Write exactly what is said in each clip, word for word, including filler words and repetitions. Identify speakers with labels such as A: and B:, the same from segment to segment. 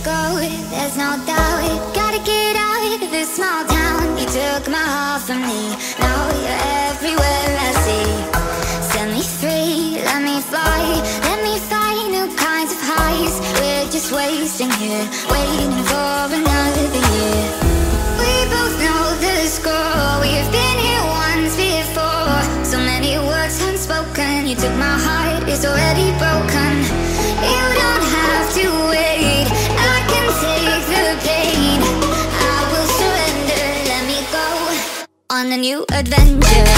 A: go, there's no doubt. Gotta get out of this small town. You took my heart from me, now you're everywhere I see. Set me free, let me fly, let me find new kinds of highs. We're just wasting here, waiting for another year. We both know the score, we've been here once before. So many words unspoken, you took my heart, it's already broken. You don't have to wait, I can take the pain. I will surrender, let me go on a new adventure.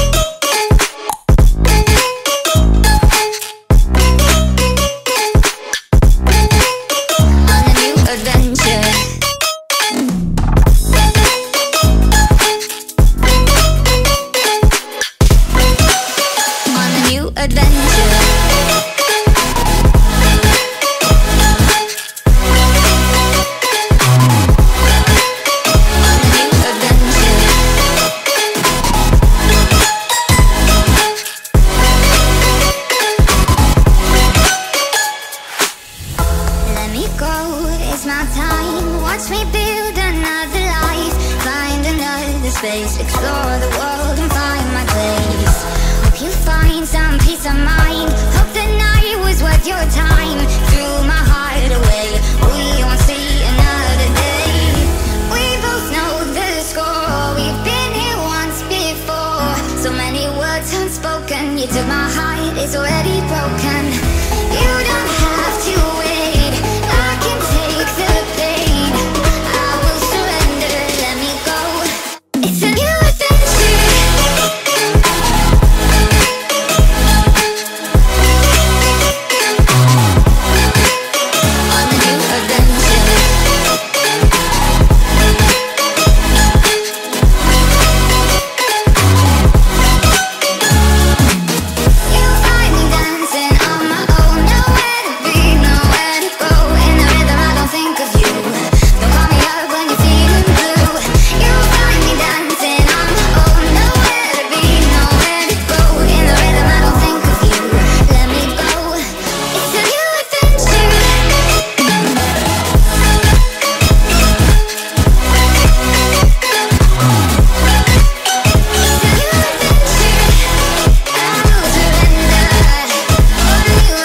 A: Explore the world and find my place. Hope you find some peace of mind. Hope the night was worth your time. Threw my heart away, we won't see another day. We both know the score, we've been here once before. So many words unspoken, you took my heart, it's already broken. You don't have to wait, I can take the pain. I will surrender, let me go. It's a new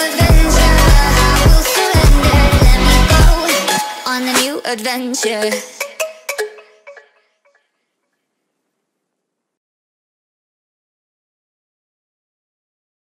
A: adventure.